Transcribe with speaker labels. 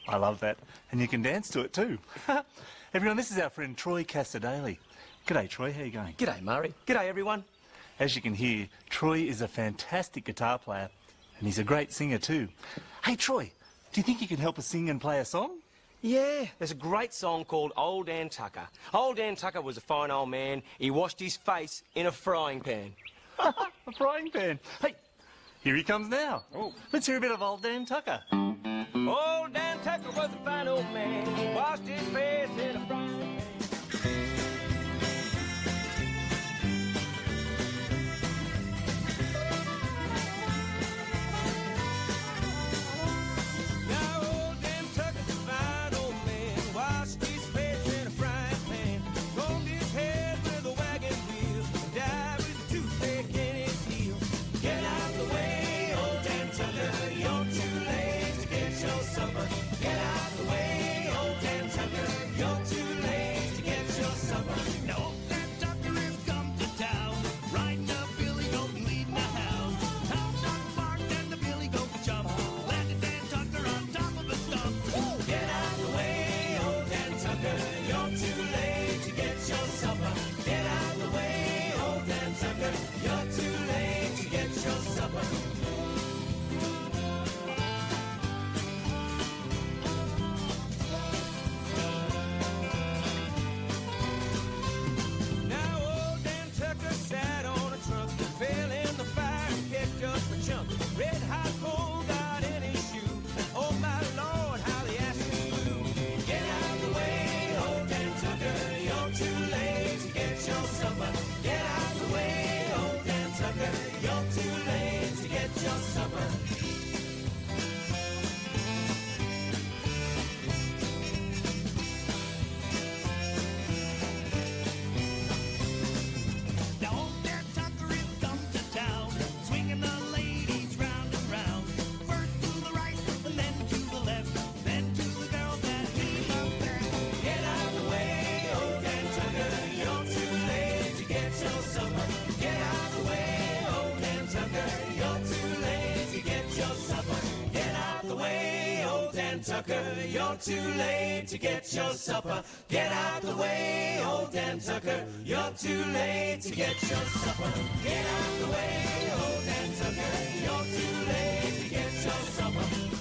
Speaker 1: I love that. And you can dance to it too. Everyone, this is our friend Troy Casadale. G'day, Troy. How you going?
Speaker 2: G'day, Murray. G'day, everyone.
Speaker 1: As you can hear, Troy is a fantastic guitar player, and he's a great singer too. Hey, Troy, do you think you can help us sing and play a song?
Speaker 2: Yeah, there's a great song called Old Dan Tucker. Old Dan Tucker was a fine old man. He washed his face in a frying pan.
Speaker 1: A frying pan. Hey, here he comes now.
Speaker 2: Oh.
Speaker 1: Let's hear a bit of Old Dan Tucker.
Speaker 2: Old Dan Tucker was a fine old man. He washed his face in a frying pan. Red hot coal got in his shoe. Oh my Lord, how the ashes flew. Get out of the way, old Dan Tucker. You're too late to get your supper. Get out of the way, old Dan Tucker. You're too late to get your supper. Now old Dan Tucker is come to town, swinging the ladies round and round. First to the right, and then to the left, then to the girls that he loved best. Get out of the way, old Dan Tucker. You're too late to get your supper. Get out of the way, old Dan Tucker. You're too late to get your supper. Get out the way, old Dan Tucker. You're too late to get your supper. Get out the way, old Dan Tucker. You're too late to get your supper. Get out the way, old Dan Tucker. You're too late to get your supper.